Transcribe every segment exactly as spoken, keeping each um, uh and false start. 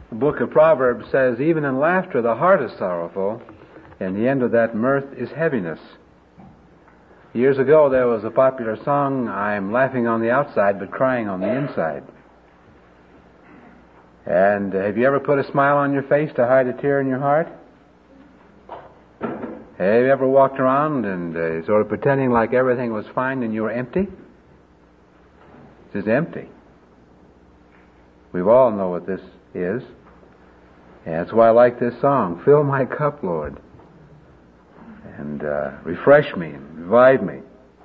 The book of Proverbs says, even in laughter the heart is sorrowful, and the end of that mirth is heaviness. Years ago there was a popular song, I'm laughing on the outside but crying on the inside. And uh, have you ever put a smile on your face to hide a tear in your heart? Have you ever walked around and uh, sort of pretending like everything was fine and you were empty? Just empty. We all know what this is. And that's why I like this song. Fill my cup, Lord, and uh, refresh me and revive me.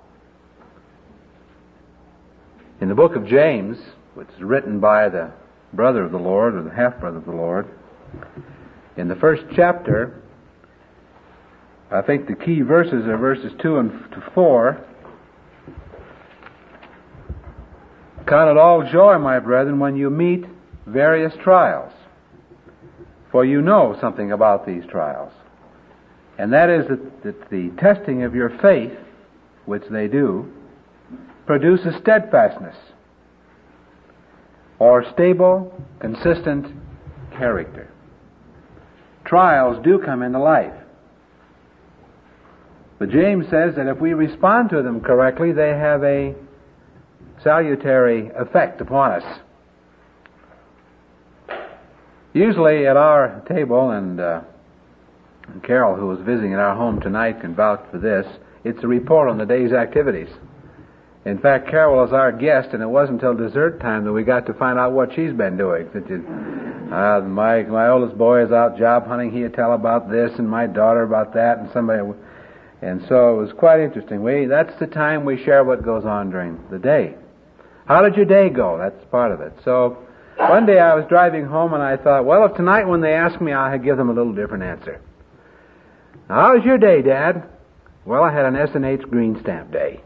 In the book of James, which is written by the brother of the Lord, or the half-brother of the Lord, in the first chapter, I think the key verses are verses two and to four. Count it all joy, my brethren, when you meet various trials, for you know something about these trials. And that is that, that the testing of your faith, which they do, produces steadfastness, or stable, consistent character. Trials do come into life. But James says that if we respond to them correctly, they have a salutary effect upon us. Usually at our table, and, uh, and Carol, who was visiting at our home tonight, can vouch for this, it's a report on the day's activities. In fact, Carol was our guest, and it wasn't until dessert time that we got to find out what she's been doing. Uh, my my oldest boy is out job hunting. He'd tell about this, and my daughter about that, and somebody... And so it was quite interesting. We That's the time we share what goes on during the day. How did your day go? That's part of it. So one day I was driving home and I thought, well, if tonight when they ask me, I'll give them a little different answer. Now, how was your day, Dad? Well, I had an S and H green stamp day.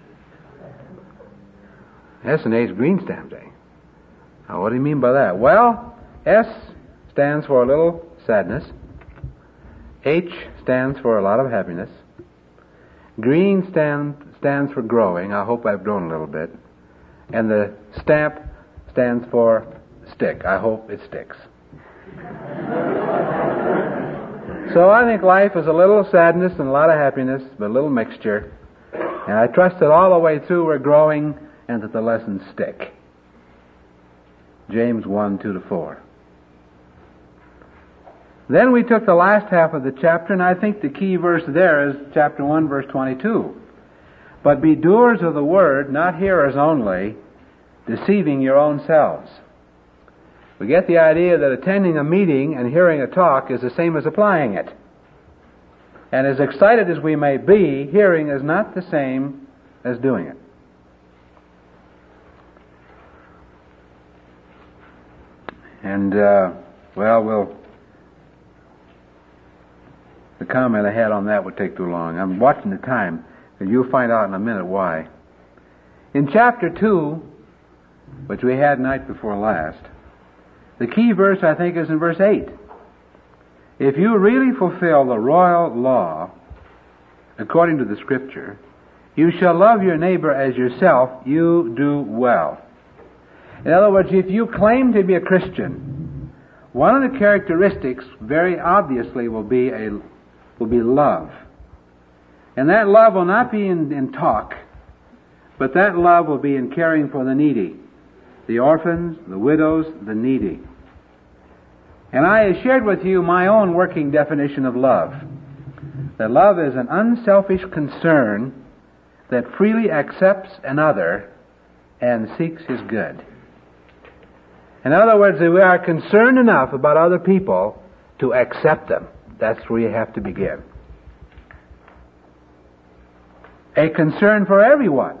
S and H green stamp day. Now, what do you mean by that? Well, S stands for a little sadness. H stands for a lot of happiness. Green stand, stands for growing. I hope I've grown a little bit. And the stamp stands for stick. I hope it sticks. So I think life is a little sadness and a lot of happiness, but a little mixture. And I trust that all the way through we're growing and that the lessons stick. James one, two to four. Then we took the last half of the chapter, and I think the key verse there is chapter one, verse twenty-two. But be doers of the word, not hearers only, deceiving your own selves. We get the idea that attending a meeting and hearing a talk is the same as applying it. And as excited as we may be, hearing is not the same as doing it. And, uh, well, we'll... The comment I had on that would take too long. I'm watching the time, and you'll find out in a minute why. In chapter two, which we had night before last, the key verse, I think, is in verse eight. If you really fulfill the royal law, according to the Scripture, you shall love your neighbor as yourself, you do well. In other words, if you claim to be a Christian, one of the characteristics, very obviously, will be a will be love. And that love will not be in, in talk, but that love will be in caring for the needy, the orphans, the widows, the needy. And I have shared with you my own working definition of love. That love is an unselfish concern that freely accepts another and seeks his good. In other words, we are concerned enough about other people to accept them. That's where you have to begin. A concern for everyone,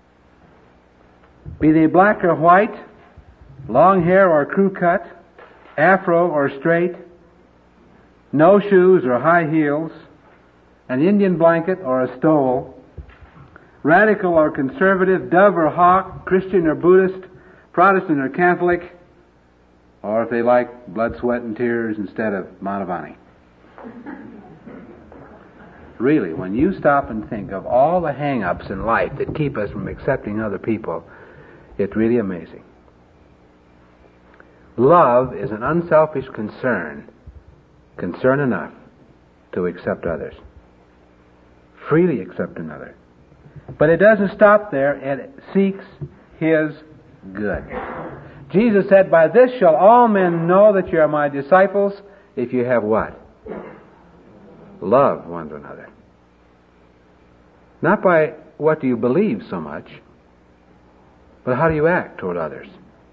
be they black or white, long hair or crew cut, afro or straight, no shoes or high heels, an Indian blanket or a stole, radical or conservative, dove or hawk, Christian or Buddhist, Protestant or Catholic, or if they like blood, sweat, and tears instead of Manavani. Really, when you stop and think of all the hang-ups in life that keep us from accepting other people, it's really amazing. Love is an unselfish concern, concern enough to accept others, freely accept another. But it doesn't stop there. It seeks His good. Jesus said, "By this shall all men know that you are my disciples, if you have" what? Love one to another. Not by what do you believe so much, but how do you act toward others.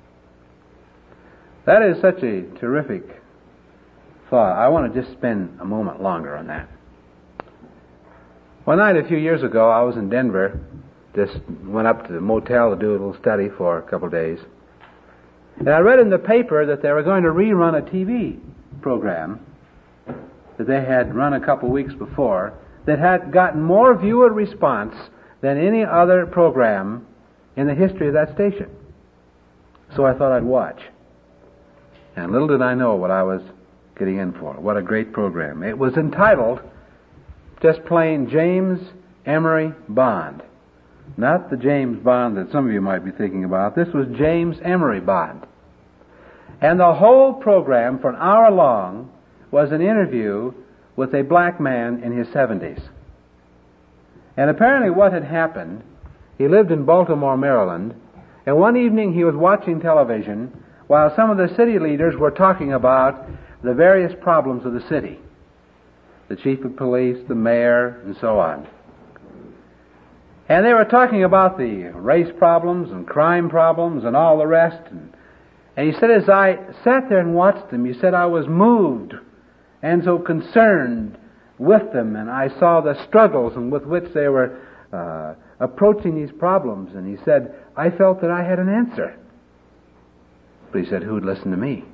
That is such a terrific thought. I want to just spend a moment longer on that. One night a few years ago, I was in Denver. Just went up to the motel to do a little study for a couple of days. And I read in the paper that they were going to rerun a T V program that they had run a couple of weeks before that had gotten more viewer response than any other program in the history of that station. So I thought I'd watch. And little did I know what I was getting in for. What a great program. It was entitled just plain James Emery Bond. Not the James Bond that some of you might be thinking about. This was James Emery Bond. And the whole program for an hour long was an interview with a black man in his seventies. And apparently what had happened, he lived in Baltimore, Maryland, and one evening he was watching television while some of the city leaders were talking about the various problems of the city. The chief of police, the mayor, and so on. And they were talking about the race problems and crime problems and all the rest. And, and he said, as I sat there and watched them, he said, I was moved and so concerned with them, and I saw the struggles and with which they were uh, approaching these problems. And he said, I felt that I had an answer. But he said, who would listen to me?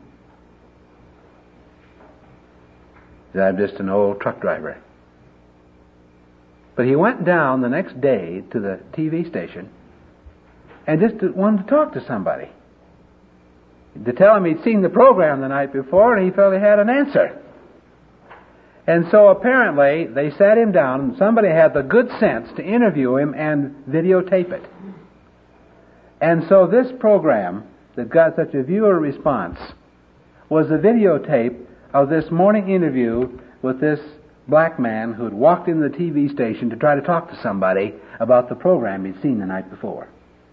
He said, I'm just an old truck driver. But he went down the next day to the T V station and just wanted to talk to somebody. To tell him he'd seen the program the night before and he felt he had an answer. And so apparently they sat him down and somebody had the good sense to interview him and videotape it. And so this program that got such a viewer response was a videotape of this morning interview with this black man who had walked into the T V station to try to talk to somebody about the program he'd seen the night before.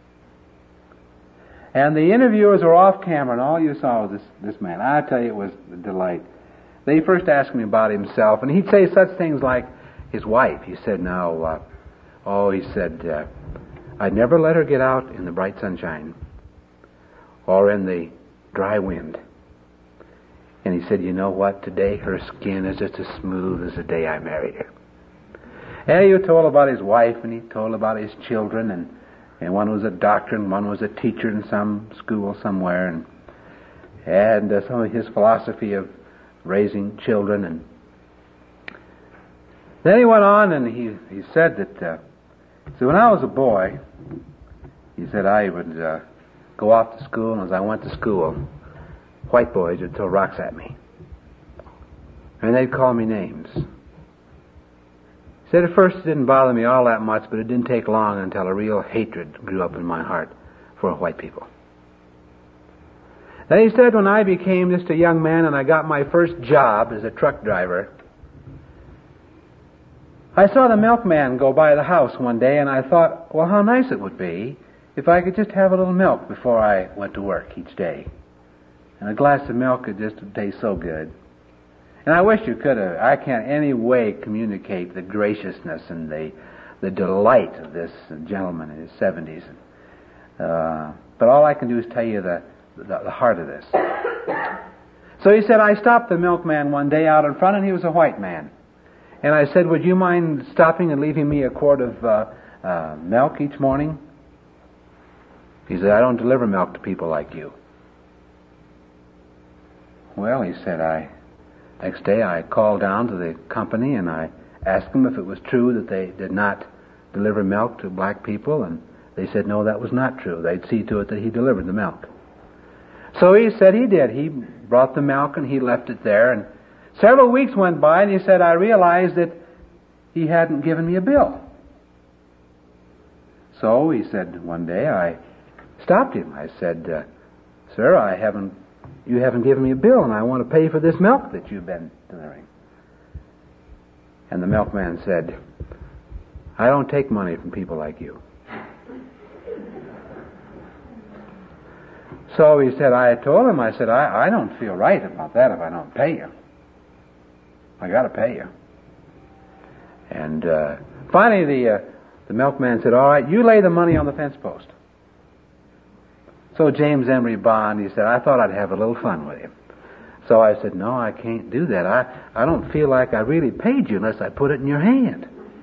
And the interviewers were off camera, and all you saw was this, this man. I tell you, it was a delight. They first asked me about himself, and he'd say such things like his wife. He said, now, uh, oh, he said, uh, I'd never let her get out in the bright sunshine or in the dry wind. And he said, you know what? Today her skin is just as smooth as the day I married her. And he told about his wife, and he told about his children, and, and one was a doctor, and one was a teacher in some school somewhere, and, and uh, some of his philosophy of raising children. And then he went on, and he, he said that, uh, so when I was a boy, he said I would uh, go off to school, and as I went to school, white boys would throw rocks at me. And they'd call me names. He said at first it didn't bother me all that much, but it didn't take long until a real hatred grew up in my heart for white people. Then he said when I became just a young man and I got my first job as a truck driver, I saw the milkman go by the house one day and I thought, well, how nice it would be if I could just have a little milk before I went to work each day. And a glass of milk could just taste so good. And I wish you could have. I can't any way communicate the graciousness and the the delight of this gentleman in his seventies. Uh, but all I can do is tell you the, the, the heart of this. So he said, I stopped the milkman one day out in front, and he was a white man. And I said, would you mind stopping and leaving me a quart of uh, uh, milk each morning? He said, I don't deliver milk to people like you. Well, he said, I next day I called down to the company and I asked them if it was true that they did not deliver milk to black people, and they said no, that was not true. They'd see to it that he delivered the milk. So he said he did. He brought the milk and he left it there, and several weeks went by and he said, I realized that he hadn't given me a bill. So he said one day I stopped him. I said, uh, sir, I haven't you haven't given me a bill, and I want to pay for this milk that you've been delivering. And the milkman said, I don't take money from people like you. So he said, I told him, I said, I, I don't feel right about that if I don't pay you. I got to pay you. And uh, finally the uh, the milkman said, all right, you lay the money on the fence post. So James Emery Bond, he said, I thought I'd have a little fun with him. So I said, no, I can't do that. I, I don't feel like I really paid you unless I put it in your hand.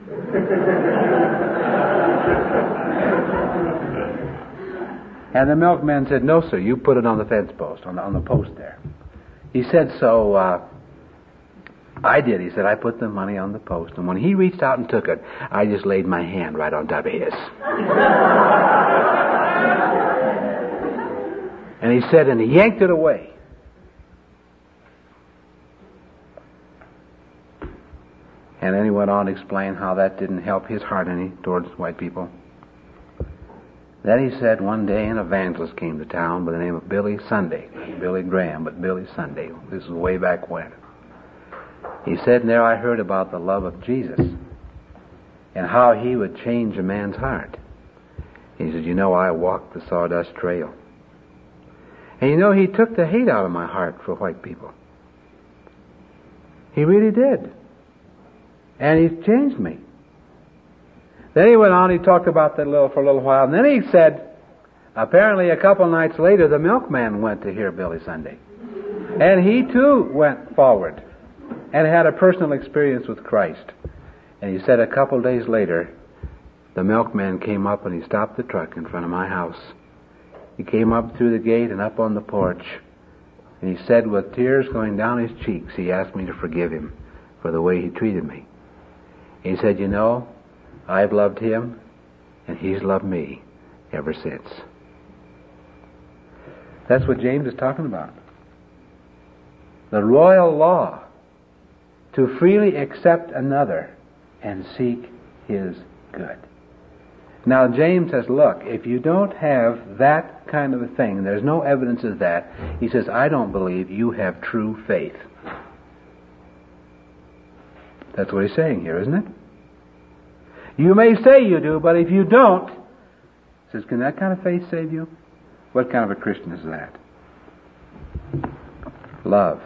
And the milkman said, no, sir, you put it on the fence post, on the, on the post there. He said, so uh, I did. He said, I put the money on the post. And when he reached out and took it, I just laid my hand right on top of his. And he said, and he yanked it away. And then he went on to explain how that didn't help his heart any towards white people. Then he said one day an evangelist came to town by the name of Billy Sunday. Billy Graham, but Billy Sunday. This is way back when. He said, and there I heard about the love of Jesus and how he would change a man's heart. He said, you know, I walked the sawdust trail. And you know, he took the hate out of my heart for white people. He really did. And he's changed me. Then he went on, he talked about that little for a little while, and then he said, apparently a couple nights later, the milkman went to hear Billy Sunday. And he too went forward and had a personal experience with Christ. And he said a couple days later, the milkman came up and he stopped the truck in front of my house. He came up through the gate and up on the porch, and he said with tears going down his cheeks, he asked me to forgive him for the way he treated me. He said, you know, I've loved him, and he's loved me ever since. That's what James is talking about. The royal law to freely accept another and seek his good. Now, James says, look, if you don't have that kind of a thing, there's no evidence of that, he says, I don't believe you have true faith. That's what he's saying here, isn't it? You may say you do, but if you don't, he says, can that kind of faith save you? What kind of a Christian is that? Love.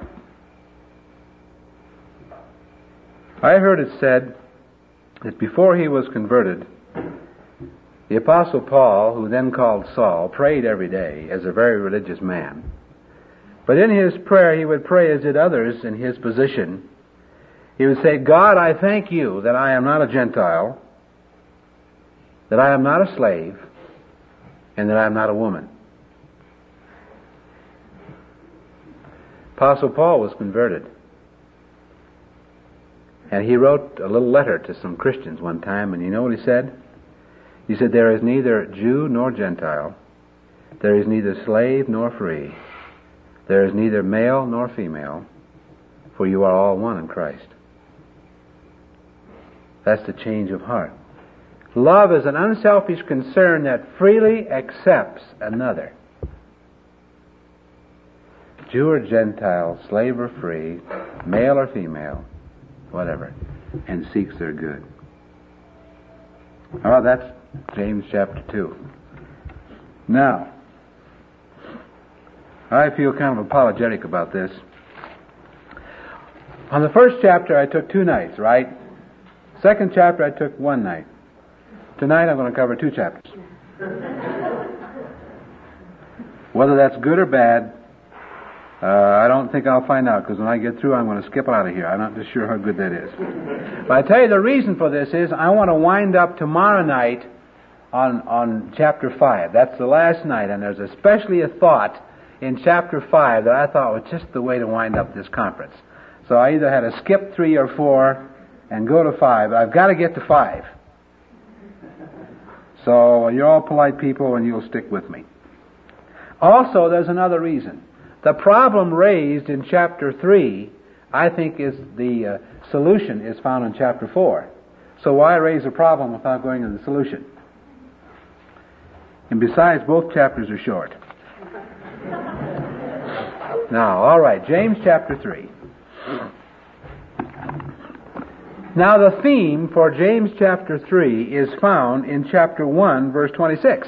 I heard it said that before he was converted, the Apostle Paul, who then called Saul, prayed every day as a very religious man. But in his prayer, he would pray as did others in his position. He would say, God, I thank you that I am not a Gentile, that I am not a slave, and that I am not a woman. Apostle Paul was converted. And he wrote a little letter to some Christians one time, and you know what he said? He said, there is neither Jew nor Gentile, there is neither slave nor free, there is neither male nor female, for you are all one in Christ. That's the change of heart. Love is an unselfish concern that freely accepts another. Jew or Gentile, slave or free, male or female, whatever, and seeks their good. Oh, that's James chapter two. Now, I feel kind of apologetic about this. On the first chapter I took two nights, right? Second chapter I took one night. Tonight I'm going to cover two chapters. Whether that's good or bad, uh, I don't think I'll find out, because when I get through I'm going to skip out of here. I'm not just sure how good that is. But I tell you the reason for this is I want to wind up tomorrow night on, on chapter five. That's the last night, and there's especially a thought in chapter five that I thought was just the way to wind up this conference. So I either had to skip three or four and go to five, but I've got to get to five. So you're all polite people and you'll stick with me. Also, there's another reason. The problem raised in chapter three, I think, is the uh, solution is found in chapter four. So why raise a problem without going to the solution? And besides, both chapters are short. Now, all right, James chapter three. Now, the theme for James chapter three is found in chapter one, verse twenty-six.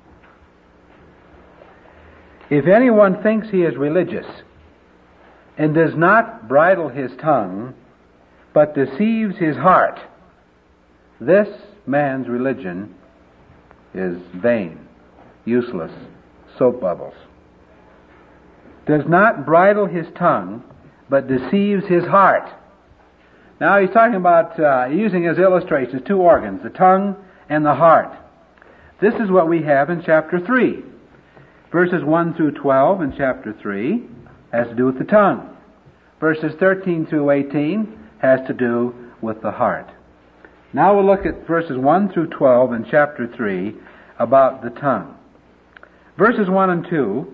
If anyone thinks he is religious and does not bridle his tongue, but deceives his heart, this man's religion is vain, useless, soap bubbles. Does not bridle his tongue, but deceives his heart. Now he's talking about uh, using as illustrations two organs, the tongue and the heart. This is what we have in chapter three. Verses one through twelve in chapter three has to do with the tongue. Verses thirteen through eighteen has to do with the heart. Now we'll look at verses one through twelve in chapter three about the tongue. Verses one and two,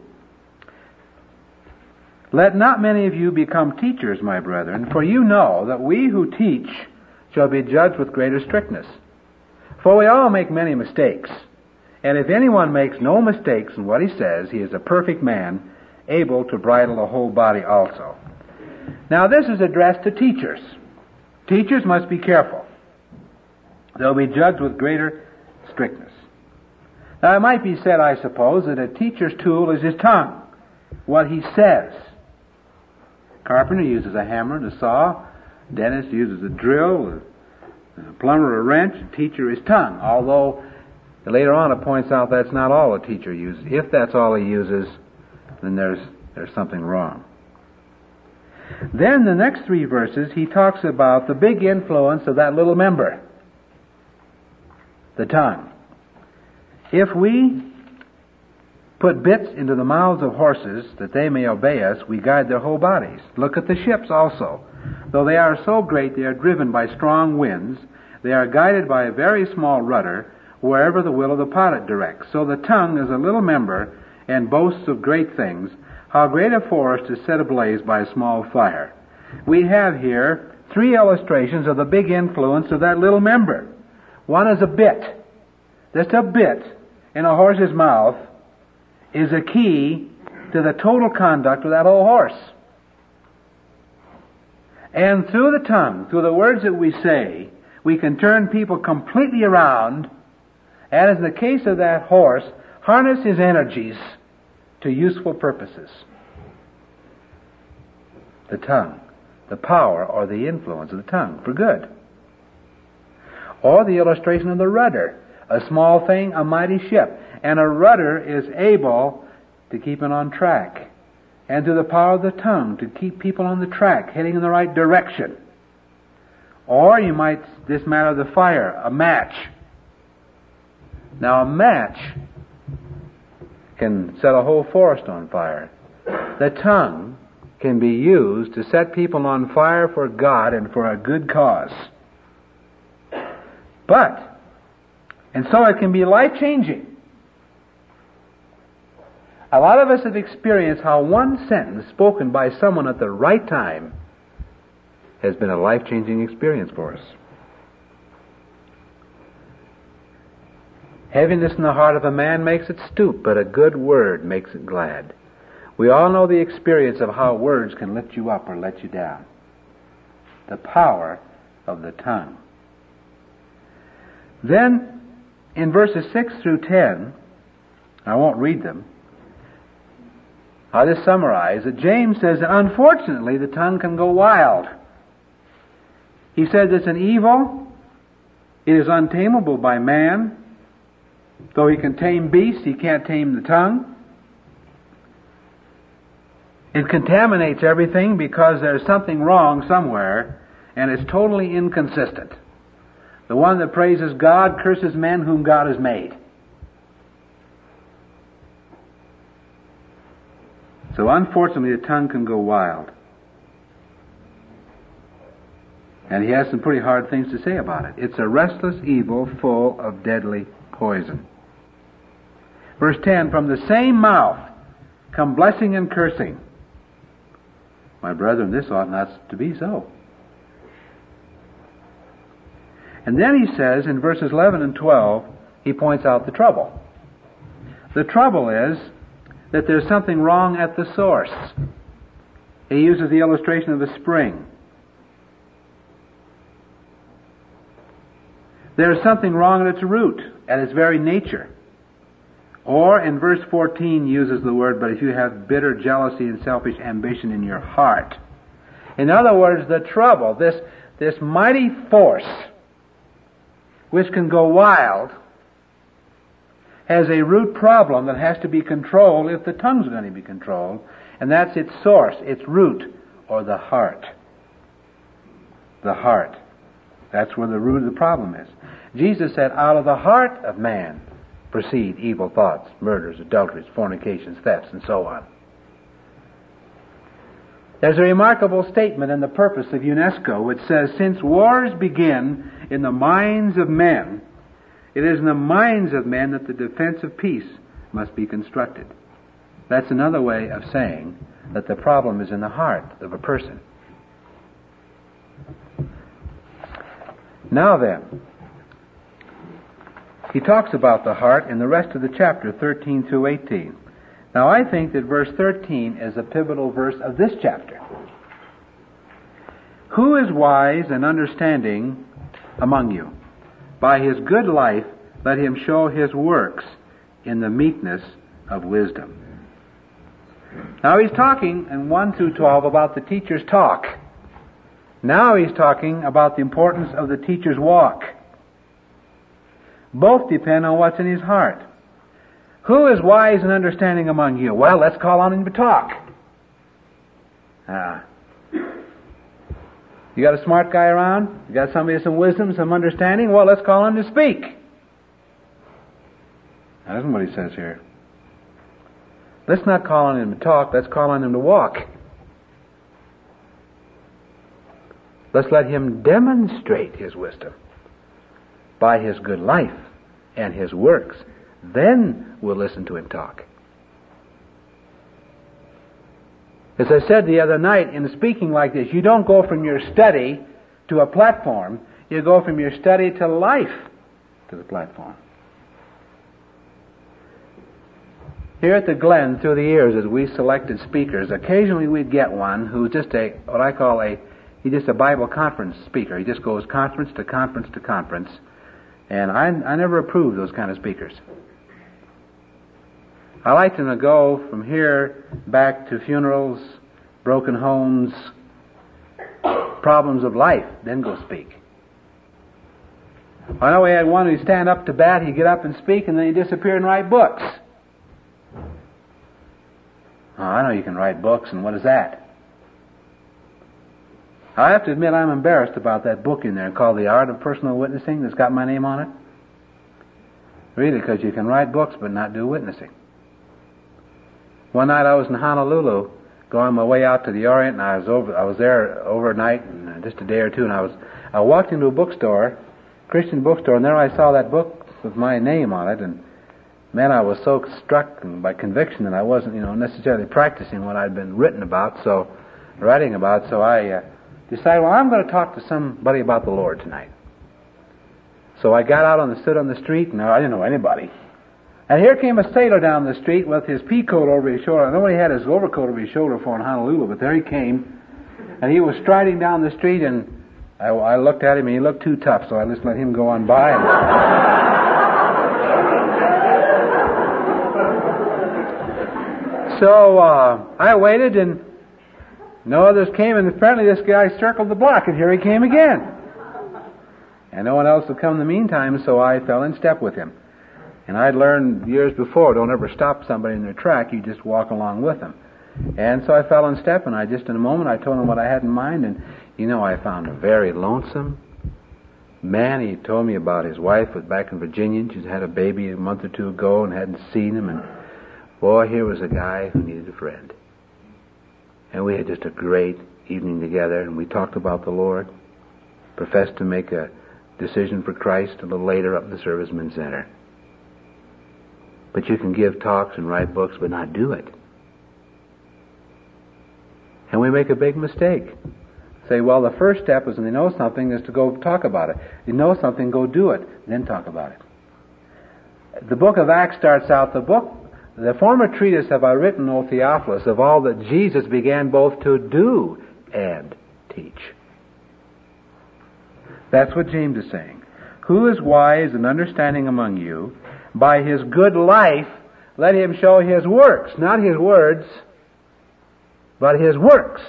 let not many of you become teachers, my brethren, for you know that we who teach shall be judged with greater strictness. For we all make many mistakes. And if anyone makes no mistakes in what he says, he is a perfect man, able to bridle the whole body also. Now this is addressed to teachers. Teachers must be careful. They'll be judged with greater strictness. Now it might be said, I suppose, that a teacher's tool is his tongue, what he says. Carpenter uses a hammer and a saw. Dentist uses a drill. A plumber a wrench. A teacher his tongue. Although later on it points out that's not all a teacher uses. If that's all he uses, then there's there's something wrong. Then the next three verses he talks about the big influence of that little member, the tongue. If we put bits into the mouths of horses that they may obey us, we guide their whole bodies. Look at the ships also. Though they are so great, they are driven by strong winds. They are guided by a very small rudder, wherever the will of the pilot directs. So the tongue is a little member and boasts of great things. How great a forest is set ablaze by a small fire. We have here three illustrations of the big influence of that little member. One is a bit. Just a bit in a horse's mouth is a key to the total conduct of that whole horse. And through the tongue, through the words that we say, we can turn people completely around, and as in the case of that horse, harness his energies to useful purposes. The tongue, the power or the influence of the tongue for good. Or the illustration of the rudder. A small thing, a mighty ship. And a rudder is able to keep it on track. And through the power of the tongue to keep people on the track, heading in the right direction. Or you might, this matter of the fire, a match. Now a match can set a whole forest on fire. The tongue can be used to set people on fire for God and for a good cause. But, and so it can be life-changing. A lot of us have experienced how one sentence spoken by someone at the right time has been a life-changing experience for us. Heaviness in the heart of a man makes it stoop, but a good word makes it glad. We all know the experience of how words can lift you up or let you down. The power of the tongue. Then, in verses six through ten, I won't read them, I'll just summarize that James says that unfortunately the tongue can go wild. He says it's an evil, it is untamable by man. Though he can tame beasts, he can't tame the tongue. It contaminates everything because there's something wrong somewhere, and it's totally inconsistent. The one that praises God curses men whom God has made. So unfortunately the tongue can go wild. And he has some pretty hard things to say about it. It's a restless evil full of deadly poison. Verse ten, from the same mouth come blessing and cursing. My brethren, this ought not to be so. And then he says in verses eleven and twelve, he points out the trouble. The trouble is that there's something wrong at the source. He uses the illustration of a spring. There is something wrong at its root, at its very nature. Or in verse fourteen uses the word, but if you have bitter jealousy and selfish ambition in your heart. In other words, the trouble, this, this mighty force which can go wild, has a root problem that has to be controlled if the tongue's going to be controlled, and that's its source, its root, or the heart. The heart. That's where the root of the problem is. Jesus said, out of the heart of man proceed evil thoughts, murders, adulteries, fornications, thefts, and so on. There's a remarkable statement in the purpose of UNESCO which says, since wars begin in the minds of men, it is in the minds of men that the defense of peace must be constructed. That's another way of saying that the problem is in the heart of a person. Now then, he talks about the heart in the rest of the chapter, thirteen through eighteen. Now I think that verse thirteen is a pivotal verse of this chapter. Who is wise and understanding among you? By his good life, let him show his works in the meekness of wisdom. Now he's talking in one through twelve about the teacher's talk. Now he's talking about the importance of the teacher's walk. Both depend on what's in his heart. Who is wise and understanding among you? Well, let's call on him to talk. Ah. You got a smart guy around? You got somebody with some wisdom, some understanding? Well, let's call him to speak. That isn't what he says here. Let's not call on him to talk, let's call on him to walk. Let's let him demonstrate his wisdom by his good life and his works. Then we'll listen to him talk. As I said the other night, in speaking like this, you don't go from your study to a platform. You go from your study to life to the platform. Here at the Glen, through the years, as we selected speakers, occasionally we'd get one who's just a, what I call a, he's just a Bible conference speaker. He just goes conference to conference to conference. And I, I never approved those kind of speakers. I like them to go from here back to funerals, broken homes, problems of life, then go speak. I know we had one who'd stand up to bat, he'd get up and speak, and then he'd disappear and write books. Oh, I know you can write books, and what is that? I have to admit I'm embarrassed about that book in there called The Art of Personal Witnessing that's got my name on it. Really, because you can write books but not do witnessing. One night I was in Honolulu, going my way out to the Orient, and I was over. I was there overnight, and just a day or two, and I was. I walked into a bookstore, Christian bookstore, and there I saw that book with my name on it, and man, I was so struck by conviction that I wasn't, you know, necessarily practicing what I'd been written about, so writing about. So I uh, decided, well, I'm going to talk to somebody about the Lord tonight. So I got out on the stood on the street, and I didn't know anybody. And here came a sailor down the street with his pea coat over his shoulder. I know he had his overcoat over his shoulder for in Honolulu, but there he came. And he was striding down the street, and I, I looked at him, and he looked too tough, so I just let him go on by. And so uh, I waited, and no others came, and apparently this guy circled the block, and here he came again. And no one else would come in the meantime, so I fell in step with him. And I'd learned years before, don't ever stop somebody in their track, you just walk along with them. And so I fell in step, and I just in a moment, I told him what I had in mind, and you know, I found him very lonesome. Man, he told me about his wife was back in Virginia, and she'd had a baby a month or two ago and hadn't seen him, and boy, here was a guy who needed a friend. And we had just a great evening together, and we talked about the Lord, professed to make a decision for Christ a little later up in the Servicemen's Center. But you can give talks and write books, but not do it. And we make a big mistake. Say, well, the first step is when they know something is to go talk about it. You know something, go do it, then talk about it. The book of Acts starts out, the book, The former treatise have I written, O Theophilus, of all that Jesus began both to do and teach. That's what James is saying. Who is wise and understanding among you? By his good life, let him show his works. Not his words, but his works.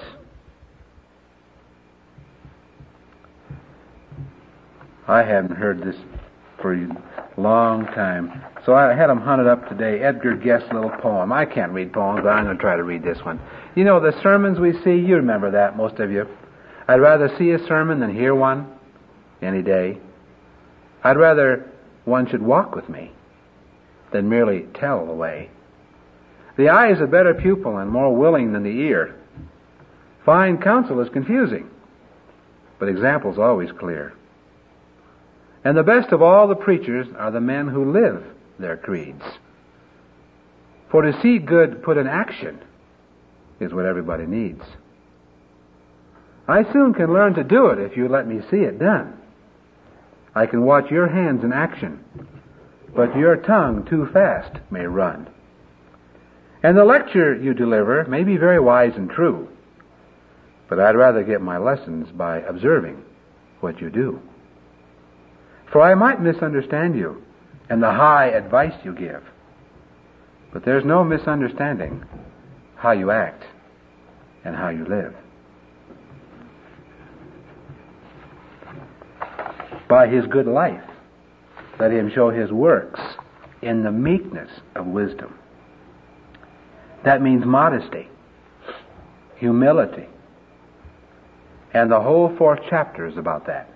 I haven't heard this for a long time. So I had them hunted up today. Edgar Guest's little poem. I can't read poems, but I'm going to try to read this one. You know, the sermons we see, you remember that, most of you. I'd rather see a sermon than hear one any day. I'd rather one should walk with me than merely tell the way. The eye is a better pupil and more willing than the ear. Fine counsel is confusing, but example is always clear. And the best of all the preachers are the men who live their creeds. For to see good put in action is what everybody needs. I soon can learn to do it if you let me see it done. I can watch your hands in action, but your tongue too fast may run. And the lecture you deliver may be very wise and true, but I'd rather get my lessons by observing what you do. For I might misunderstand you and the high advice you give, but there's no misunderstanding how you act and how you live. By his good life, let him show his works in the meekness of wisdom. That means modesty, humility, and the whole fourth chapter is about that.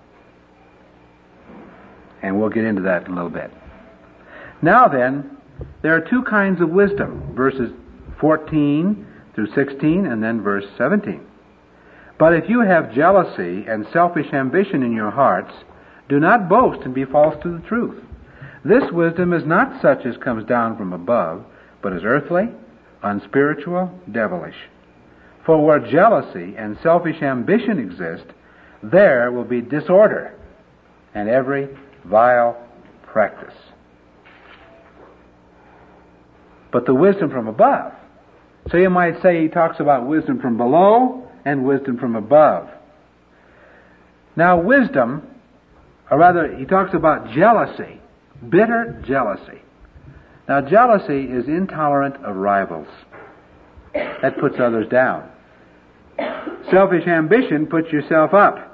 And we'll get into that in a little bit. Now then, there are two kinds of wisdom, verses fourteen through sixteen and then verse seventeen. But if you have jealousy and selfish ambition in your hearts, do not boast and be false to the truth. This wisdom is not such as comes down from above, but is earthly, unspiritual, devilish. For where jealousy and selfish ambition exist, there will be disorder and every vile practice. But the wisdom from above. So you might say he talks about wisdom from below and wisdom from above. Now wisdom, or rather he talks about jealousy, bitter jealousy. Now jealousy is intolerant of rivals. That puts others down. Selfish ambition puts yourself up.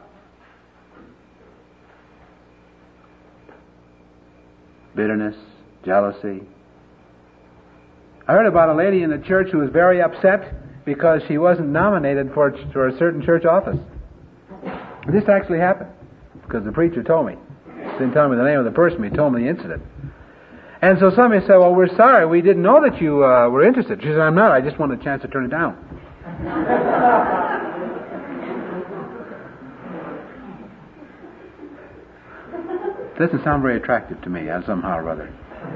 Bitterness, jealousy. I heard about a lady in the church who was very upset because she wasn't nominated for, for a certain church office. This actually happened because the preacher told me. He didn't tell me the name of the person, he told me the incident. And so somebody said, well, we're sorry, we didn't know that you uh, were interested. She said, I'm not, I just wanted a chance to turn it down. Doesn't sound very attractive to me, somehow or other.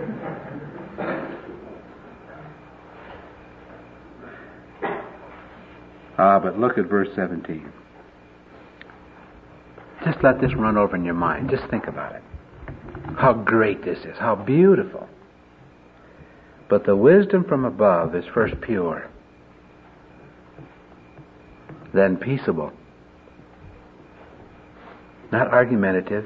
Ah, but look at verse seventeen. Just let this run over in your mind. Just think about it. How great this is. How beautiful. But the wisdom from above is first pure, then peaceable, not argumentative,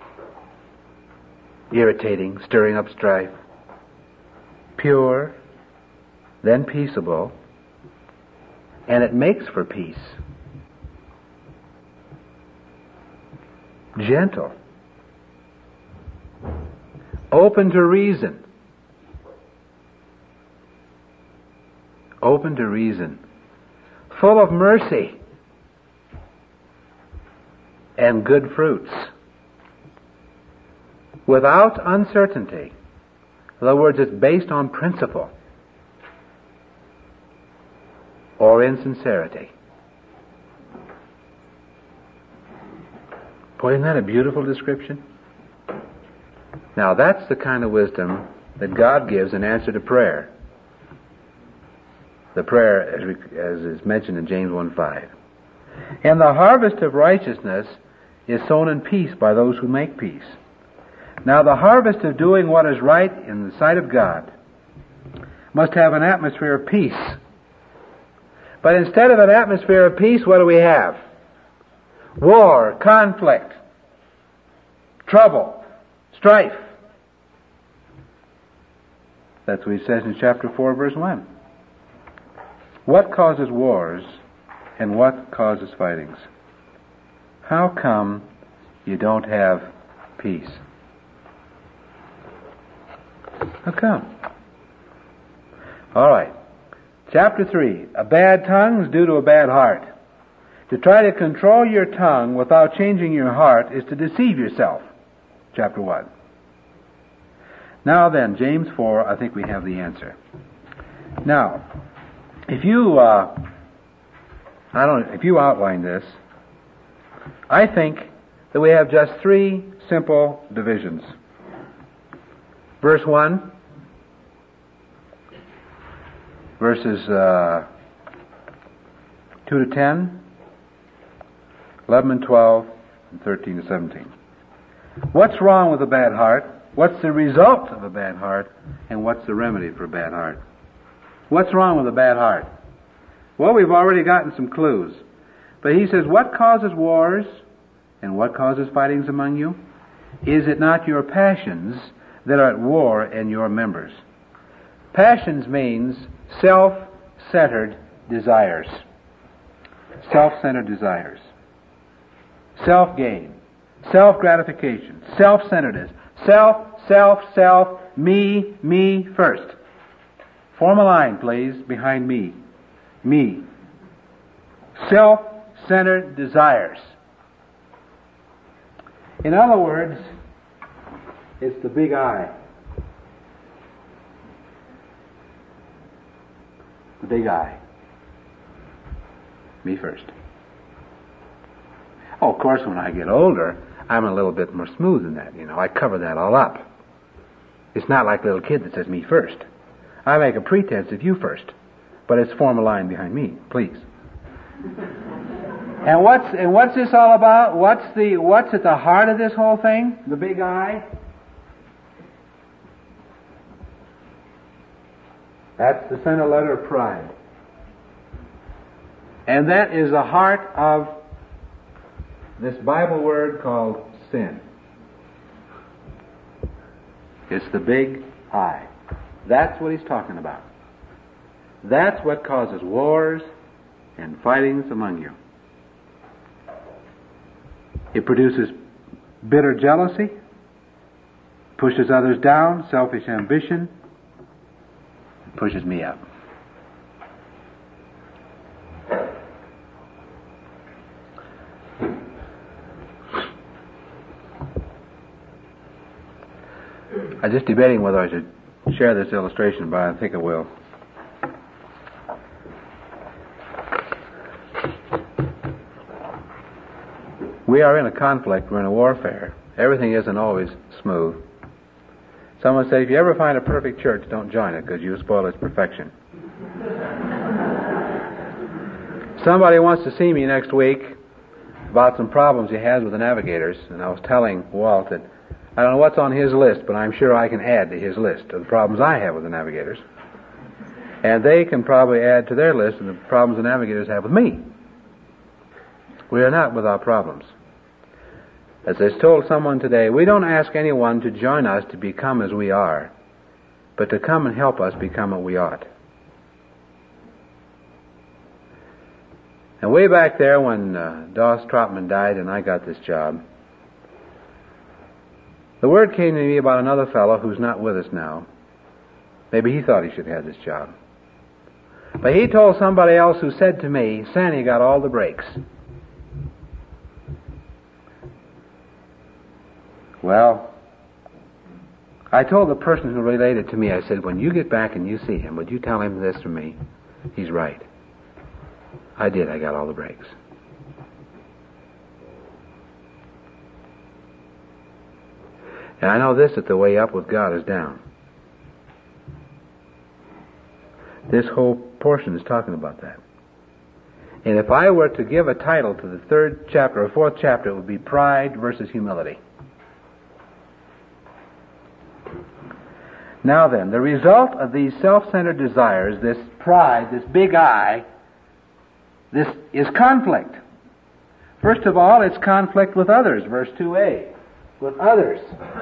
irritating, stirring up strife. Pure, then peaceable, and it makes for peace. Gentle, open to reason, open to reason, full of mercy and good fruits, without uncertainty. In other words, it's based on principle or insincerity. Boy, isn't that a beautiful description? Now, that's the kind of wisdom that God gives in answer to prayer. The prayer, as, we, as is mentioned in James one five. And the harvest of righteousness is sown in peace by those who make peace. Now, the harvest of doing what is right in the sight of God must have an atmosphere of peace. But instead of an atmosphere of peace, what do we have? War, conflict, trouble, strife. That's what he says in chapter four, verse one. What causes wars and what causes fightings? How come you don't have peace? How come? All right. Chapter three. A bad tongue is due to a bad heart. To try to control your tongue without changing your heart is to deceive yourself. Chapter one. Now then, James four, I think we have the answer. Now, if you, uh, I don't, if you outline this, I think that we have just three simple divisions. Verse one, verses uh, two to ten, eleven and twelve, and thirteen to seventeen. What's wrong with a bad heart? What's the result of a bad heart? And what's the remedy for a bad heart? What's wrong with a bad heart? Well, we've already gotten some clues. But he says, what causes wars and what causes fightings among you? Is it not your passions that are at war in your members? Passions means self-centered desires. Self-centered desires. Self-gain. Self-gratification. Self-centeredness. Self, self, self, me, me first. Form a line, please, behind me. Me. Self-centered desires. In other words, it's the big I. The big I. Me first. Oh, of course, when I get older, I'm a little bit more smooth than that. You know, I cover that all up. It's not like a little kid that says me first. I make a pretense of you first, but it's form a line behind me, please. And what's and what's this all about? What's the what's at the heart of this whole thing? The big I. That's the center letter of pride, and that is the heart of this Bible word called sin. It's the big I. That's what he's talking about. That's what causes wars and fightings among you. It produces bitter jealousy, pushes others down, selfish ambition, pushes me up. I was just debating whether I should share this illustration, but I think I will. We are in a conflict, we're in a warfare. Everything isn't always smooth. Someone said, if you ever find a perfect church, don't join it, because you spoil its perfection. Somebody wants to see me next week about some problems he has with the navigators, and I was telling Walt that I don't know what's on his list, but I'm sure I can add to his list of the problems I have with the navigators. And they can probably add to their list of the problems the navigators have with me. We are not without problems. As I told someone today, we don't ask anyone to join us to become as we are, but to come and help us become what we ought. And way back there when uh, Doss Trotman died and I got this job, the word came to me about another fellow who's not with us now. Maybe he thought he should have this job. But he told somebody else who said to me, Sandy got all the breaks. Well, I told the person who related to me, I said, when you get back and you see him, would you tell him this from me? He's right. I did. I got all the breaks. And I know this, that the way up with God is down. This whole portion is talking about that. And if I were to give a title to the third chapter or fourth chapter, it would be Pride versus Humility. Now then, the result of these self-centered desires, this pride, this big I, this is conflict. First of all, it's conflict with others, verse two a. With others.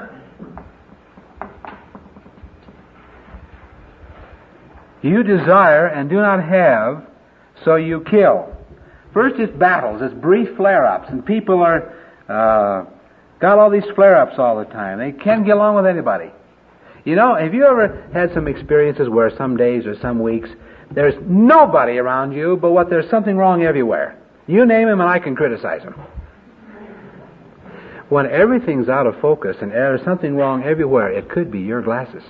You desire and do not have, so you kill. First it's battles, it's brief flare-ups, and people are uh, got all these flare-ups all the time. They can't get along with anybody. You know, have you ever had some experiences where some days or some weeks there's nobody around you, but what there's something wrong everywhere? You name him and I can criticize him. When everything's out of focus and there's something wrong everywhere, it could be your glasses.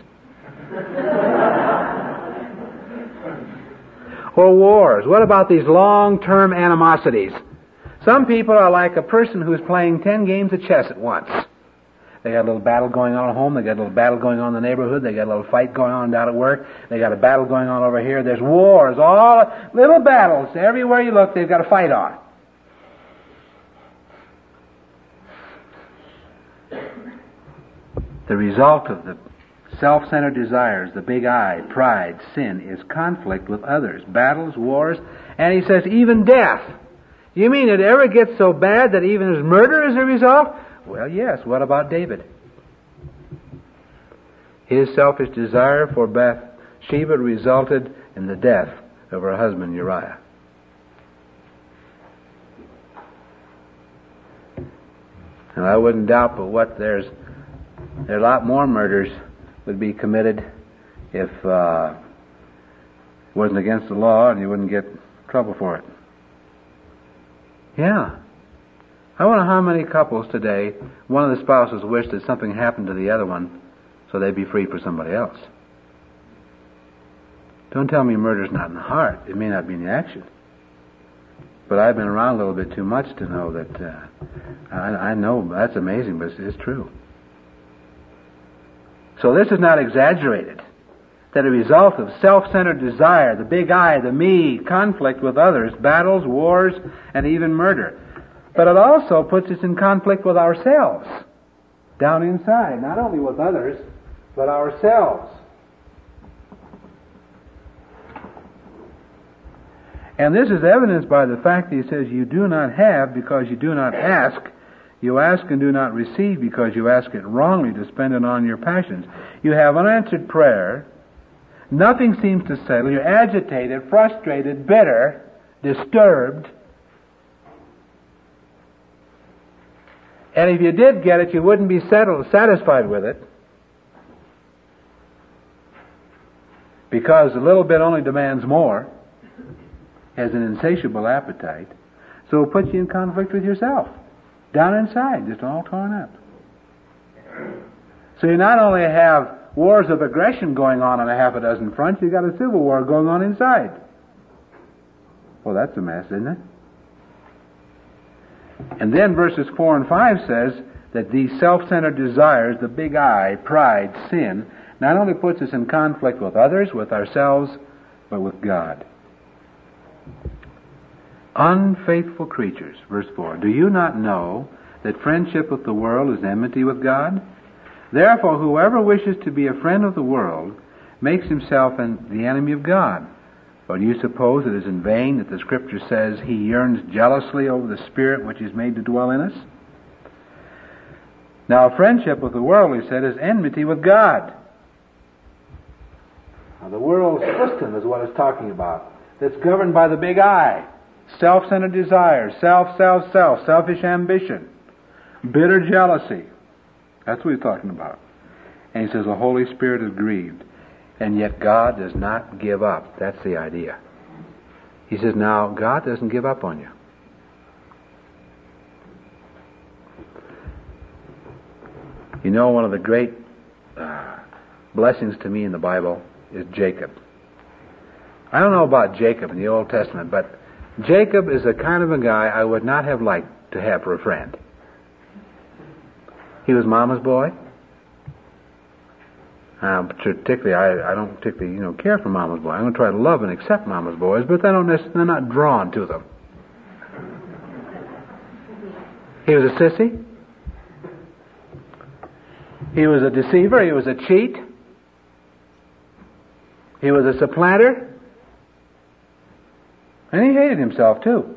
Or wars. What about these long-term animosities? Some people are like a person who's playing ten games of chess at once. They got a little battle going on at home. They got a little battle going on in the neighborhood. They got a little fight going on down at work. They got a battle going on over here. There's wars, all little battles. Everywhere you look, they've got a fight on. The result of the self-centered desires, the big I, pride, sin, is conflict with others, battles, wars, and he says even death. You mean it ever gets so bad that even his murder is a result? Well, yes. What about David? His selfish desire for Bathsheba resulted in the death of her husband Uriah. And I wouldn't doubt but what there's there are a lot more murders would be committed if uh, it wasn't against the law and you wouldn't get trouble for it. Yeah. I wonder how many couples today, one of the spouses wished that something happened to the other one so they'd be free for somebody else. Don't tell me murder's not in the heart. It may not be in the action. But I've been around a little bit too much to know that, uh, I, I know that's amazing, but it's, it's true. So this is not exaggerated. That a result of self-centered desire, the big I, the me, conflict with others, battles, wars, and even murder. But it also puts us in conflict with ourselves, down inside, not only with others, but ourselves. And this is evidenced by the fact that he says, you do not have because you do not ask. You ask and do not receive because you ask it wrongly to spend it on your passions. You have unanswered prayer. Nothing seems to settle. You're agitated, frustrated, bitter, disturbed. And if you did get it, you wouldn't be settled, satisfied with it. Because a little bit only demands more. Has an insatiable appetite. So it puts you in conflict with yourself. Down inside, just all torn up. So you not only have wars of aggression going on on a half a dozen fronts, you've got a civil war going on inside. Well, that's a mess, isn't it? And then verses four and five says that these self-centered desires, the big I, pride, sin, not only puts us in conflict with others, with ourselves, but with God. Unfaithful creatures, verse four. Do you not know that friendship with the world is enmity with God? Therefore, whoever wishes to be a friend of the world makes himself an, the enemy of God. Or do you suppose it is in vain that the Scripture says he yearns jealously over the Spirit which is made to dwell in us? Now, friendship with the world, he said, is enmity with God. Now, the world's system is what it's talking about. That's governed by the big I. Self-centered desires, self, self, self, selfish ambition, bitter jealousy. That's what he's talking about. And he says the Holy Spirit is grieved. And yet God does not give up. That's the idea. He says, now, God doesn't give up on you. You know, one of the great uh, blessings to me in the Bible is Jacob. I don't know about Jacob in the Old Testament, but Jacob is the kind of a guy I would not have liked to have for a friend. He was Mama's boy. Uh, particularly, I, I don't particularly, you know, care for Mama's boy. I'm going to try to love and accept Mama's boys, but they don't necessarily, they're not drawn to them. He was a sissy. He was a deceiver. He was a cheat. He was a supplanter, and he hated himself too.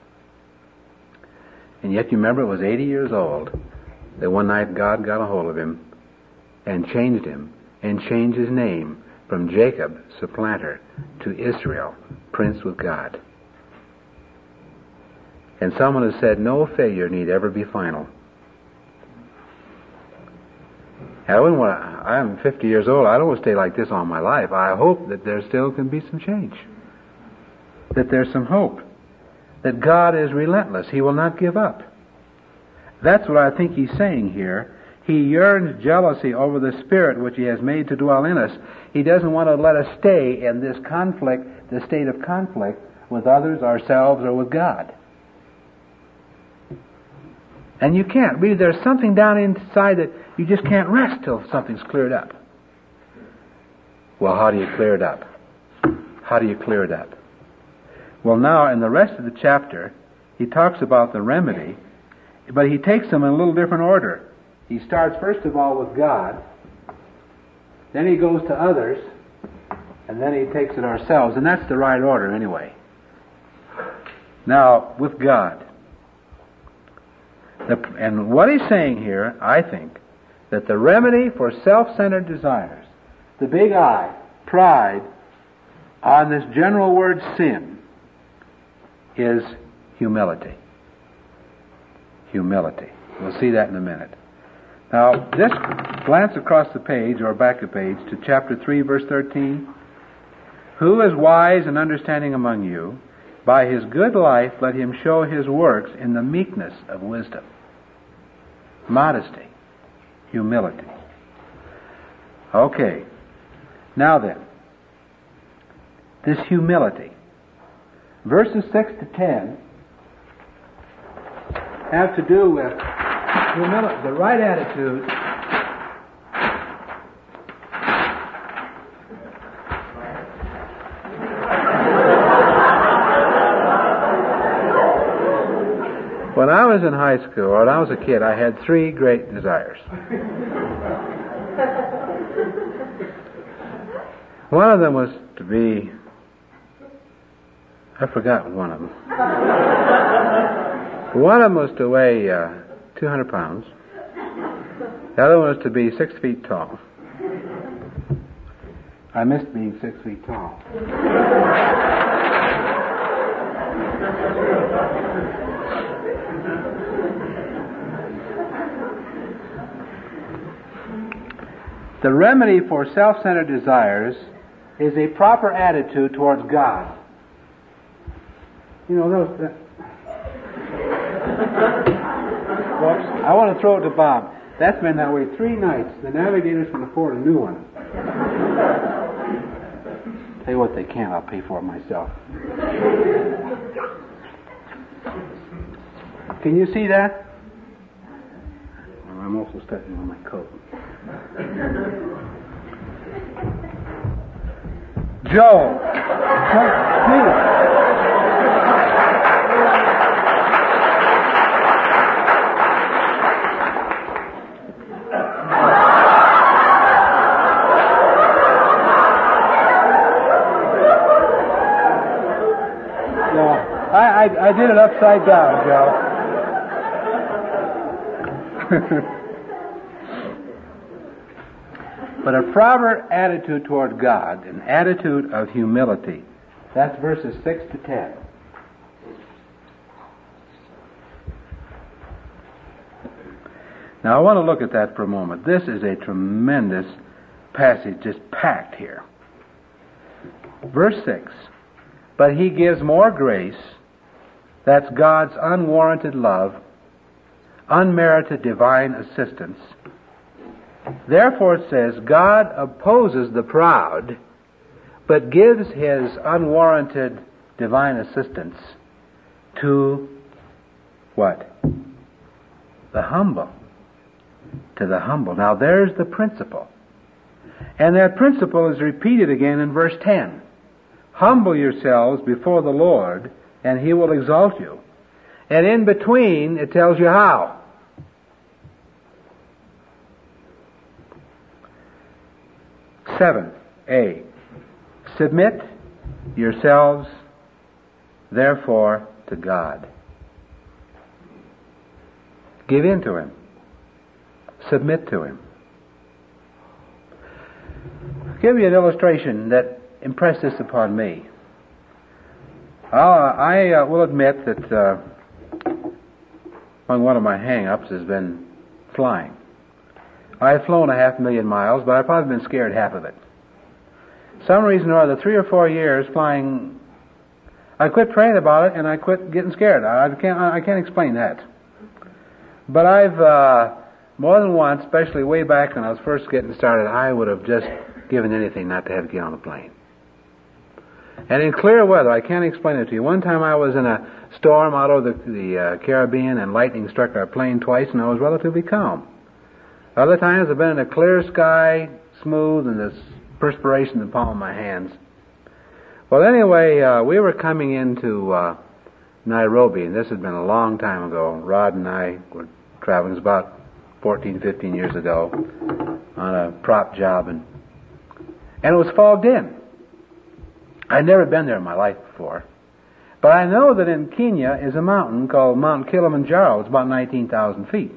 And yet you remember it was eighty years old that one night God got a hold of him and changed him and changed his name from Jacob, supplanter, to Israel, prince with God. And someone has said no failure need ever be final. I wouldn't want to, I'm fifty years old. I don't want to stay like this all my life. I hope that there still can be some change. That there's some hope. That God is relentless. He will not give up. That's what I think he's saying here. He yearns jealousy over the Spirit which he has made to dwell in us. He doesn't want to let us stay in this conflict, this state of conflict with others, ourselves, or with God. And you can't. Really, there's something down inside that you just can't rest till something's cleared up. Well, how do you clear it up? How do you clear it up? Well, now, in the rest of the chapter, he talks about the remedy, but he takes them in a little different order. He starts, first of all, with God, then he goes to others, and then he takes it ourselves, and that's the right order anyway. Now, with God. The, and what he's saying here, I think, that the remedy for self-centered desires, the big I, pride, on this general word sin, is humility. Humility. We'll see that in a minute. Now, just glance across the page, or back a page, to chapter three, verse thirteen. Who is wise and understanding among you? By his good life let him show his works in the meekness of wisdom. Modesty. Humility. Okay. Now then, this humility. Verses six to ten have to do with humility, the right attitude When I was in high school, when I was a kid, I had three great desires. One of them was to be, I forgot one of them. One of them was to weigh uh, two hundred pounds. The other one was to be six feet tall. I missed being six feet tall. The remedy for self-centered desires is a proper attitude towards God. You know, those... Uh, Whoops. I want to throw it to Bob. That's been that way three nights. The navigators can afford a new one. Tell you what, they can't. I'll pay for it myself. Can you see that? I'm also stepping on my coat. Joe. Peter. I, I, I did it upside down, Joe. But a proper attitude toward God, an attitude of humility. That's verses six to ten. Now I want to look at that for a moment. This is a tremendous passage, just packed here. Verse six. But he gives more grace. That's God's unwarranted love, unmerited divine assistance. Therefore it says, God opposes the proud, but gives his unwarranted divine assistance to what? The humble. To the humble. Now there's the principle. And that principle is repeated again in verse ten. Humble yourselves before the Lord, and he will exalt you. And in between, it tells you how. Seven, A. Submit yourselves, therefore, to God. Give in to Him. Submit to Him. I'll give you an illustration that impressed this upon me. Uh, I uh, will admit that uh, one of my hang-ups has been flying. I've flown a half million miles, but I've probably been scared half of it. Some reason or other, three or four years flying, I quit praying about it and I quit getting scared. I can't, I can't explain that. But I've, uh, more than once, especially way back when I was first getting started, I would have just given anything not to have to get on the plane. And in clear weather, I can't explain it to you. One time I was in a storm out over the, the uh, Caribbean and lightning struck our plane twice and I was relatively calm. Other times I've been in a clear sky, smooth, and this perspiration in the palm of my hands. Well, anyway, uh, we were coming into uh, Nairobi, and this had been a long time ago. Rod and I were traveling, it was about fourteen, fifteen years ago, on a prop job, and and it was fogged in. I'd never been there in my life before. But I know that in Kenya is a mountain called Mount Kilimanjaro. It's about nineteen thousand feet.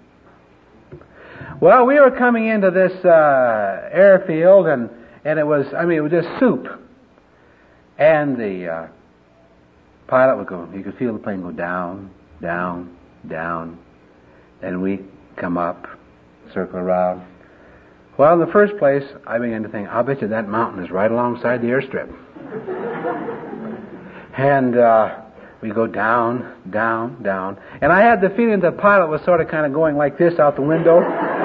Well, we were coming into this uh, airfield, and, and it was, I mean, it was just soup. And the uh, pilot would go, you could feel the plane go down, down, down. And we come up, circle around. Well, in the first place, I began to think, I'll bet you that mountain is right alongside the airstrip. And uh, we go down, down, down. And I had the feeling the pilot was sort of kind of going like this out the window.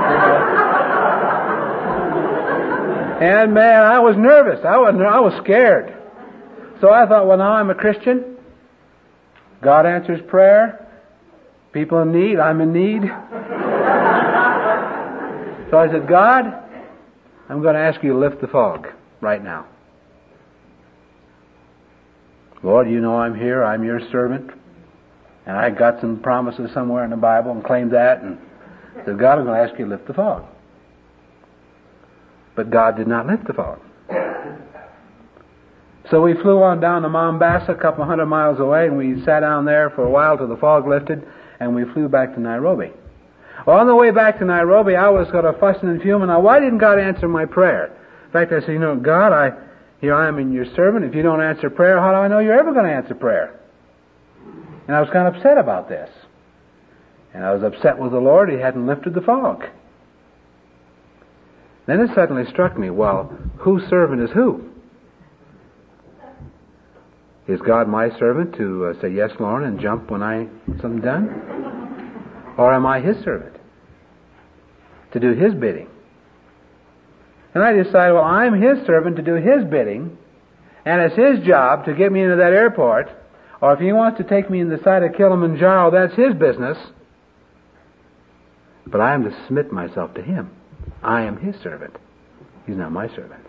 And man, I was nervous. I was, I was scared. So I thought, well, now I'm a Christian. God answers prayer. People in need, I'm in need. So I said, God, I'm going to ask you to lift the fog right now. Lord, you know I'm here. I'm your servant. And I got some promises somewhere in the Bible and claimed that. And said, God, I'm going to ask you to lift the fog. But God did not lift the fog. So we flew on down to Mombasa, a couple hundred miles away, and we sat down there for a while till the fog lifted, and we flew back to Nairobi. Well, on the way back to Nairobi, I was sort of fussing and fuming. Now, why didn't God answer my prayer? In fact, I said, you know, God, I here I am in your servant. If you don't answer prayer, how do I know you're ever going to answer prayer? And I was kind of upset about this. And I was upset with the Lord. He hadn't lifted the fog. Then it suddenly struck me, well, whose servant is who? Is God my servant to uh, say, yes, Lord, and jump when I something done? Or am I His servant to do His bidding? And I decided, well, I'm His servant to do His bidding, and it's His job to get me into that airport, or if He wants to take me in the side of Kilimanjaro, that's His business. But I am to submit myself to Him. I am His servant. He's not my servant.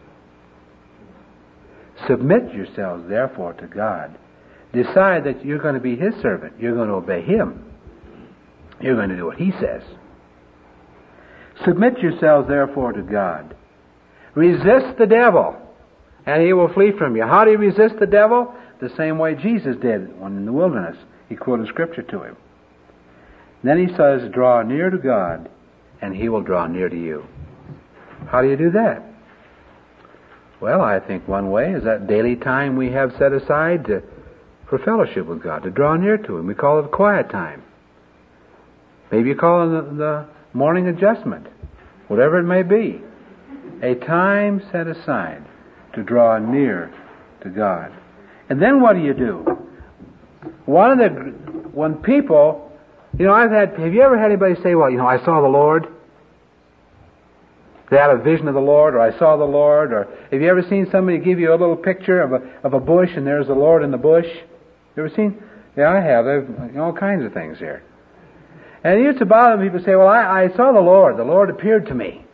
Submit yourselves, therefore, to God. Decide that you're going to be His servant. You're going to obey Him. You're going to do what He says. Submit yourselves, therefore, to God. Resist the devil, and he will flee from you. How do you resist the devil? The same way Jesus did when in the wilderness. He quoted Scripture to him. Then he says, draw near to God, and He will draw near to you. How do you do that? Well, I think one way is that daily time we have set aside to, for fellowship with God, to draw near to Him. We call it quiet time. Maybe you call it the, the morning adjustment. Whatever it may be. A time set aside to draw near to God. And then what do you do? One of the, when people, you know, I've had, have you ever had anybody say, well, you know, I saw the Lord? They had a vision of the Lord, or I saw the Lord, or have you ever seen somebody give you a little picture of a of a bush and there's the Lord in the bush? You ever seen? Yeah, I have. There's all kinds of things here. And it used to bother me. People say, well, I, I saw the Lord. The Lord appeared to me.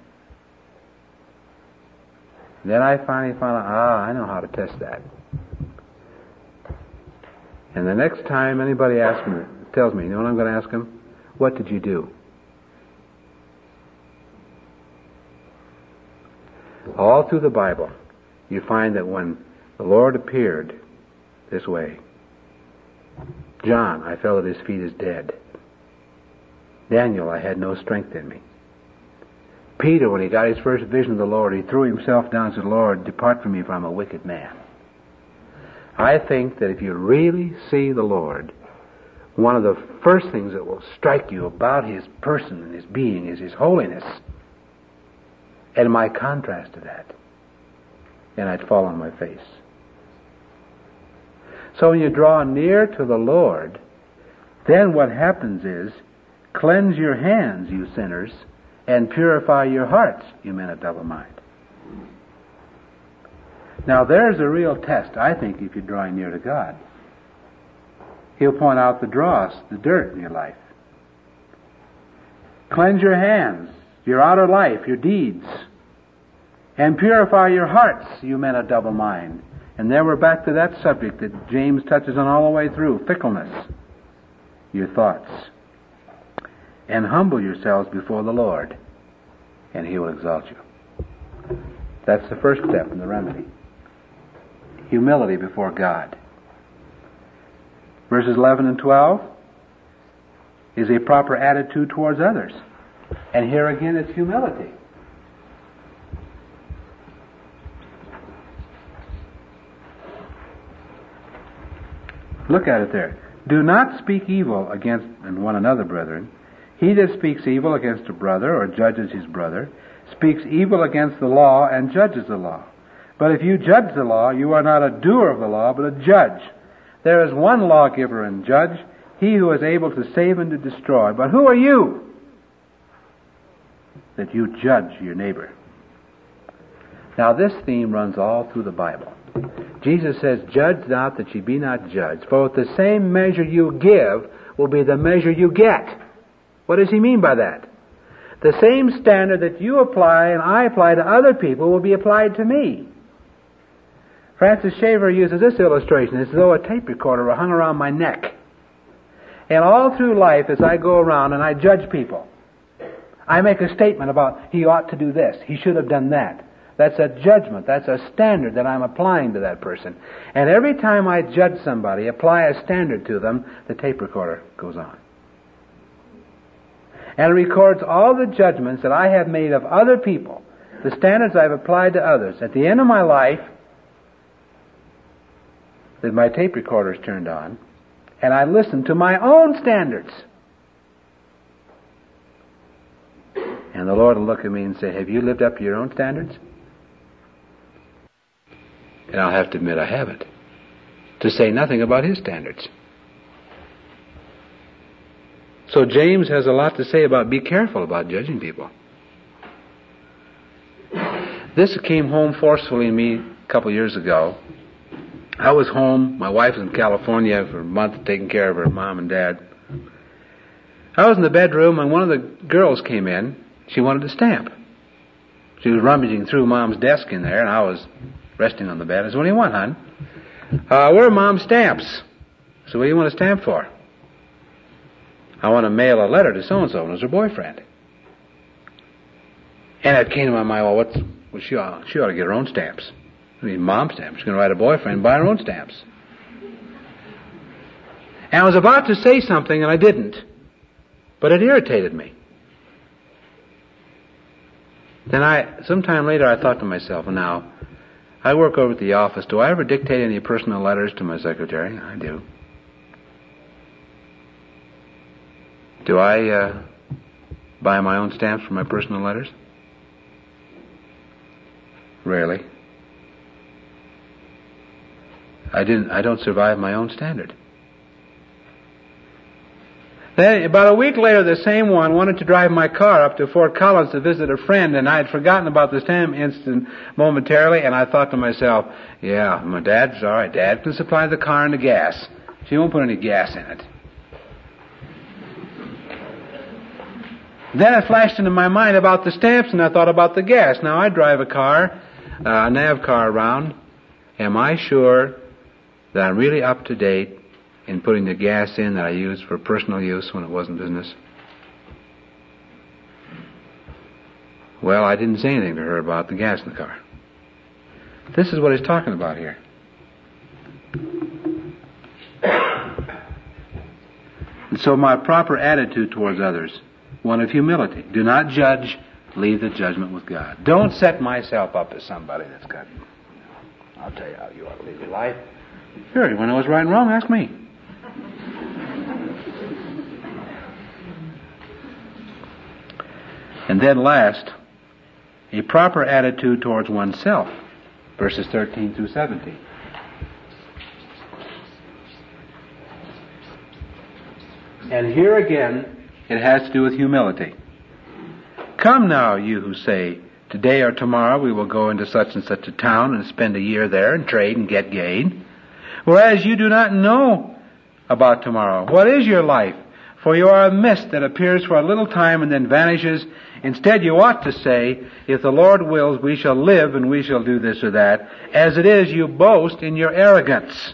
Then I finally found out, ah, I know how to test that. And the next time anybody asks me, tells me, you know what I'm going to ask them? What did you do? All through the Bible, you find that when the Lord appeared this way. John, I fell at his feet as dead. Daniel, I had no strength in me. Peter, when he got his first vision of the Lord, he threw himself down and said, Lord, depart from me, for I'm a wicked man. I think that if you really see the Lord, one of the first things that will strike you about his person and his being is his holiness. And my contrast to that. And I'd fall on my face. So when you draw near to the Lord, then what happens is, cleanse your hands, you sinners, and purify your hearts, you men of double mind. Now there's a real test, I think, if you're drawing near to God. He'll point out the dross, the dirt in your life. Cleanse your hands, your outer life, your deeds, and purify your hearts, you men of double mind. And then we're back to that subject that James touches on all the way through, fickleness, your thoughts. And humble yourselves before the Lord, and He will exalt you. That's the first step in the remedy. Humility before God. Verses eleven and twelve is a proper attitude towards others. And here again it's humility. Look at it there. Do not speak evil against one another, brethren. He that speaks evil against a brother or judges his brother speaks evil against the law and judges the law. But if you judge the law, you are not a doer of the law, but a judge. There is one lawgiver and judge, he who is able to save and to destroy. But who are you that you judge your neighbor? Now this theme runs all through the Bible. Jesus says, judge not that ye be not judged, for with the same measure you give will be the measure you get. What does he mean by that? The same standard that you apply and I apply to other people will be applied to me. Francis Schaeffer uses this illustration as though a tape recorder were hung around my neck. And all through life as I go around and I judge people, I make a statement about he ought to do this, he should have done that. That's a judgment. That's a standard that I'm applying to that person. And every time I judge somebody, apply a standard to them, the tape recorder goes on. And it records all the judgments that I have made of other people, the standards I've applied to others. At the end of my life, that my tape recorder is turned on, and I listen to my own standards. And the Lord will look at me and say, have you lived up to your own standards? And I'll have to admit I haven't. To say nothing about His standards. So James has a lot to say about be careful about judging people. This came home forcefully in me a couple years ago. I was home. My wife was in California for a month taking care of her mom and dad. I was in the bedroom and one of the girls came in. She wanted a stamp. She was rummaging through Mom's desk in there and I was resting on the bed. I said, what do you want, hon? Uh, where are Mom's stamps? I said, what do you want a stamp for? I want to mail a letter to so-and-so, and it was her boyfriend. And it came to my mind, well, what's, well, she ought, she ought to get her own stamps. I mean, Mom's stamps. She's going to write a boyfriend and buy her own stamps. And I was about to say something, and I didn't. But it irritated me. Then I, sometime later, I thought to myself, well, now, I work over at the office. Do I ever dictate any personal letters to my secretary? I do. Do I uh, buy my own stamps for my personal letters? Rarely. I didn't. I don't survive my own standard. Then, about a week later, the same one wanted to drive my car up to Fort Collins to visit a friend, and I had forgotten about the stamp incident momentarily, and I thought to myself, yeah, my dad's all right. Dad can supply the car and the gas. She won't put any gas in it. Then it flashed into my mind about the stamps, and I thought about the gas. Now, I drive a car, uh, a nav car around. Am I sure that I'm really up to date in putting the gas in that I used for personal use when it wasn't business? Well, I didn't say anything to her about the gas in the car. This is what he's talking about here. And so my proper attitude towards others, one of humility. Do not judge, leave the judgment with God. Don't set myself up as somebody that's got, I'll tell you how you ought to live your life. Sure, you want to know what's right and wrong? Ask me. And then last, a proper attitude towards oneself, verses thirteen through seventeen. And here again, it has to do with humility. Come now, you who say, today or tomorrow we will go into such and such a town and spend a year there and trade and get gain. Whereas you do not know about tomorrow. What is your life? For you are a mist that appears for a little time and then vanishes. Instead, you ought to say, if the Lord wills, we shall live and we shall do this or that. As it is, you boast in your arrogance.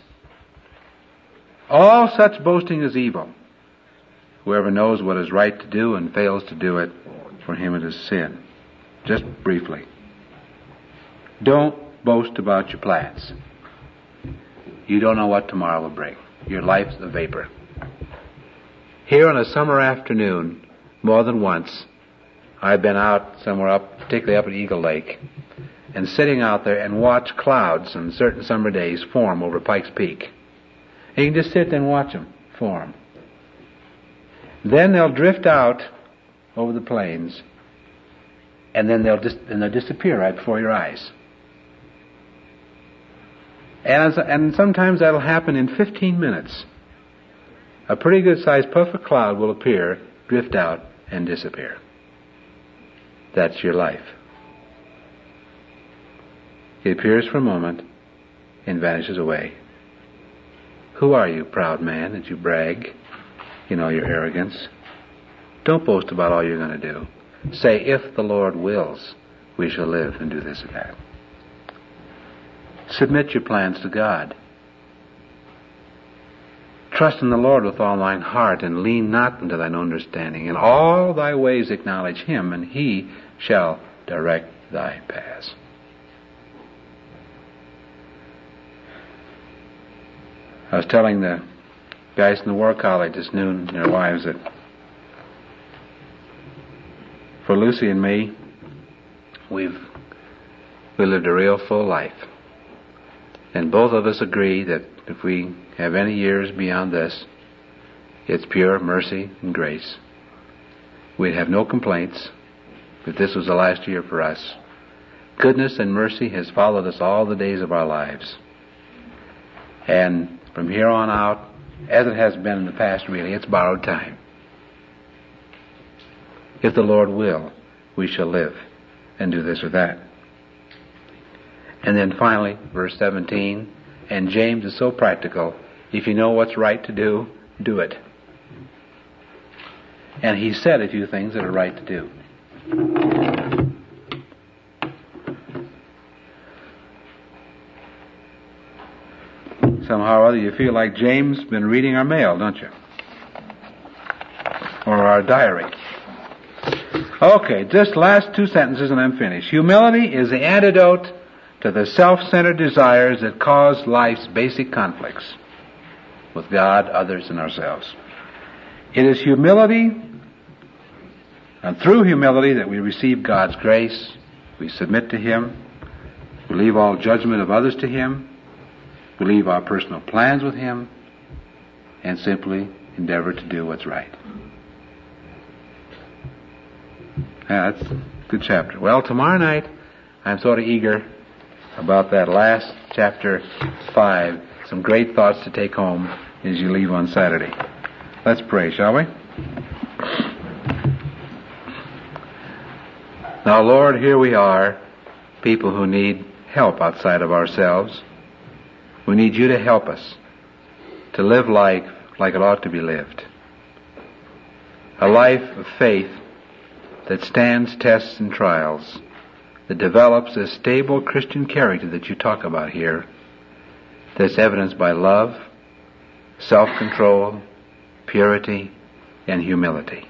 All such boasting is evil. Whoever knows what is right to do and fails to do it, for him it is sin. Just briefly. Don't boast about your plans. You don't know what tomorrow will bring. Your life's a vapor. Here on a summer afternoon, more than once, I've been out somewhere up, particularly up at Eagle Lake, and sitting out there and watch clouds on certain summer days form over Pikes Peak. And you can just sit there and watch them form. Then they'll drift out over the plains, and then they'll dis- and they'll disappear right before your eyes. And, as, and sometimes that'll happen in fifteen minutes. A pretty good-sized puff of cloud will appear, drift out, and disappear. That's your life. It appears for a moment and vanishes away. Who are you, proud man, that you brag in all your arrogance? Don't boast about all you're going to do. Say, if the Lord wills, we shall live and do this or that. Submit your plans to God. Trust in the Lord with all thine heart, and lean not unto thine own understanding. In all thy ways acknowledge him, and he shall direct thy paths. I was telling the guys in the War College this noon, their wives, that for Lucy and me, we've we lived a real full life. And both of us agree that if we have any years beyond this, it's pure mercy and grace. We'd have no complaints if this was the last year for us. Goodness and mercy has followed us all the days of our lives. And from here on out, as it has been in the past, really, it's borrowed time. If the Lord will, we shall live and do this or that. And then finally, verse seventeen, and James is so practical. If you know what's right to do, do it. And he said a few things that are right to do. Somehow or other you feel like James been reading our mail, don't you? Or our diary. Okay, just last two sentences and I'm finished. Humility is the antidote to the self-centered desires that cause life's basic conflicts with God, others, and ourselves. It is humility, and through humility, that we receive God's grace, we submit to him, we leave all judgment of others to him, we leave our personal plans with him, and simply endeavor to do what's right. Yeah, that's a good chapter. Well, tomorrow night, I'm sort of eager about that last chapter five. Some great thoughts to take home as you leave on Saturday. Let's pray, shall we? Now, Lord, here we are, people who need help outside of ourselves. We need you to help us to live life like it ought to be lived. A life of faith that stands tests and trials, that develops a stable Christian character that you talk about here, that's evidenced by love, self-control, purity, and humility.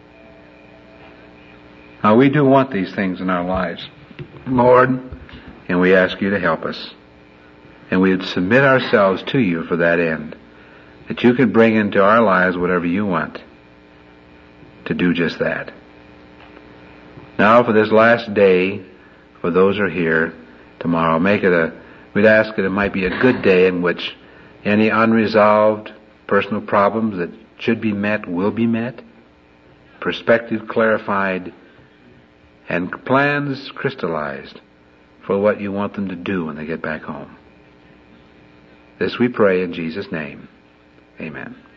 Now, we do want these things in our lives, Lord, and we ask you to help us. And we would submit ourselves to you for that end. that you can bring into our lives whatever you want to do just that. Now for this last day, for those who are here tomorrow, make it a, we'd ask that it might be a good day in which any unresolved personal problems that should be met will be met, perspective clarified, and plans crystallized for what you want them to do when they get back home. This we pray in Jesus' name. Amen.